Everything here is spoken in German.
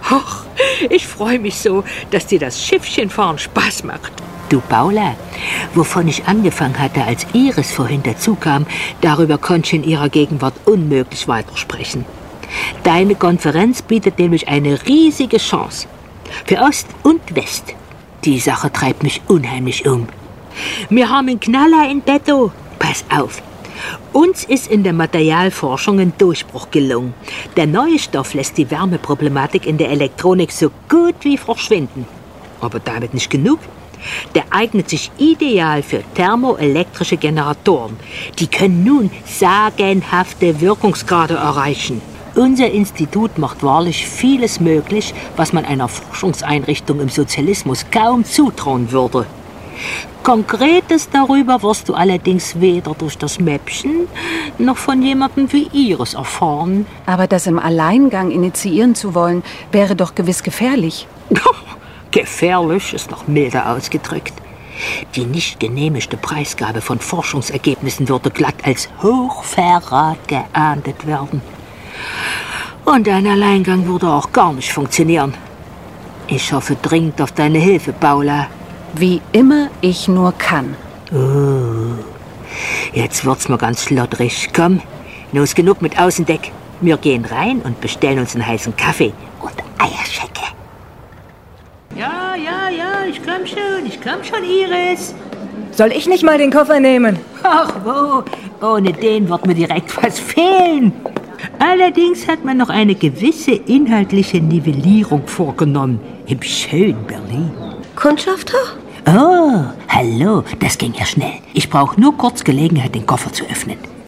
Ach, ich freue mich so, dass dir das Schiffchenfahren Spaß macht. Du, Paula, wovon ich angefangen hatte, als Iris vorhin dazukam, darüber konnte ich in ihrer Gegenwart unmöglich weitersprechen. Deine Konferenz bietet nämlich eine riesige Chance. Für Ost und West. Die Sache treibt mich unheimlich um. Wir haben einen Knaller in petto. Pass auf. Uns ist in der Materialforschung ein Durchbruch gelungen. Der neue Stoff lässt die Wärmeproblematik in der Elektronik so gut wie verschwinden. Aber damit nicht genug. Der eignet sich ideal für thermoelektrische Generatoren. Die können nun sagenhafte Wirkungsgrade erreichen. Unser Institut macht wahrlich vieles möglich, was man einer Forschungseinrichtung im Sozialismus kaum zutrauen würde. Konkretes darüber wirst du allerdings weder durch das Mäppchen noch von jemandem wie Iris erfahren. Aber das im Alleingang initiieren zu wollen, wäre doch gewiss gefährlich. Gefährlich ist noch milder ausgedrückt. Die nicht genehmigte Preisgabe von Forschungsergebnissen würde glatt als Hochverrat geahndet werden. Und ein Alleingang würde auch gar nicht funktionieren. Ich hoffe dringend auf deine Hilfe, Paula. Wie immer ich nur kann. Oh, jetzt wird's mir ganz schlottrig. Komm, nun ist genug mit Außendeck. Wir gehen rein und bestellen uns einen heißen Kaffee und Eierschecke. Ja, ich komm schon, Iris. Soll ich nicht mal den Koffer nehmen? Ach wo, ohne den wird mir direkt was fehlen. Allerdings hat man noch eine gewisse inhaltliche Nivellierung vorgenommen im schönen Berlin. Kundschafter? Oh, hallo, das ging ja schnell. Ich brauche nur kurz Gelegenheit, den Koffer zu öffnen.